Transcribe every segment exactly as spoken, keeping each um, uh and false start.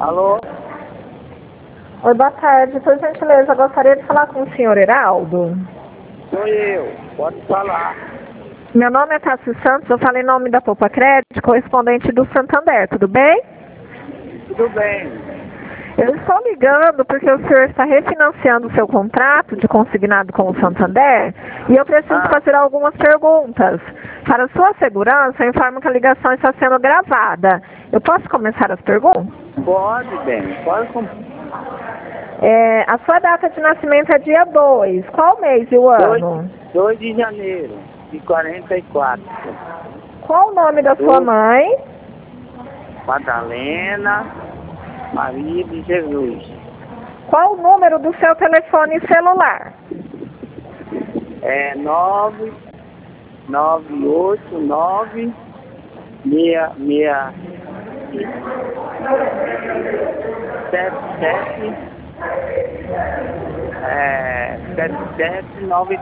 Alô? Oi, boa tarde. Por gentileza, eu gostaria de falar com o senhor Heraldo. Sou eu, pode falar. Meu nome é Tassi Santos, eu falo em nome da Poupa Crédito, correspondente do Santander, tudo bem? Tudo bem. Eu estou ligando porque o senhor está refinanciando o seu contrato de consignado com o Santander e eu preciso Ah. fazer algumas perguntas. Para sua segurança, eu informo que a ligação está sendo gravada. Eu posso começar as perguntas? Pode, bem, pode com... É, a sua data de nascimento é dia dois. Qual mês e o ano? dois de janeiro de quarenta e quatro. Qual o nome da sua Do- mãe? Madalena Maria de Jesus. Qual o número do seu telefone celular? É nove nove oito nove seis seis sete sete é sete sete nove.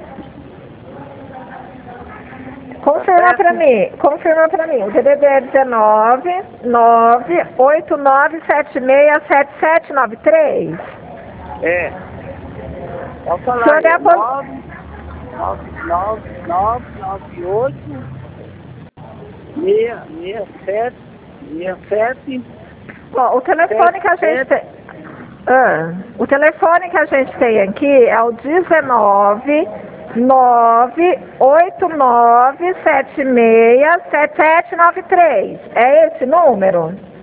Confirma certo? para mim, confirma para mim. O D D D é dezenove, nove, oito nove sete seis sete sete nove três. É. Pode O falar senhor aí. é É apos... nove nove nove nove nove oito seis sete seis sete. Bom, o telefone que a gente tem... Ah, o telefone que a gente tem aqui é o dezenove, nove, oito nove sete seis sete sete nove três. É esse número?